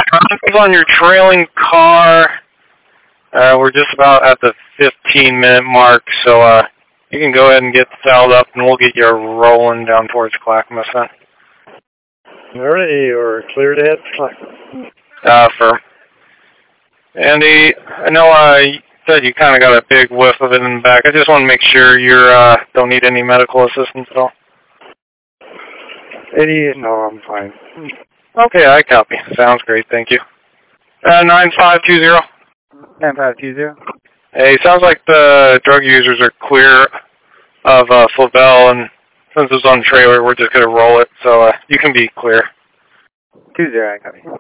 On your trailing car. We're just about at the 15-minute mark, so you can go ahead and get saddled up, and we'll get you rolling down towards Clackamas then. Alrighty, or clear to head for Clackamas. Firm. Andy, I know you said you kind of got a big whiff of it in the back. I just want to make sure you don't need any medical assistance at all. Eddie, no, I'm fine. Okay, I copy. Sounds great, thank you. 9520. 9520. Hey, sounds like the drug users are clear of Flavel, and since it's on the trailer, we're just going to roll it, so you can be clear. 20, I copy.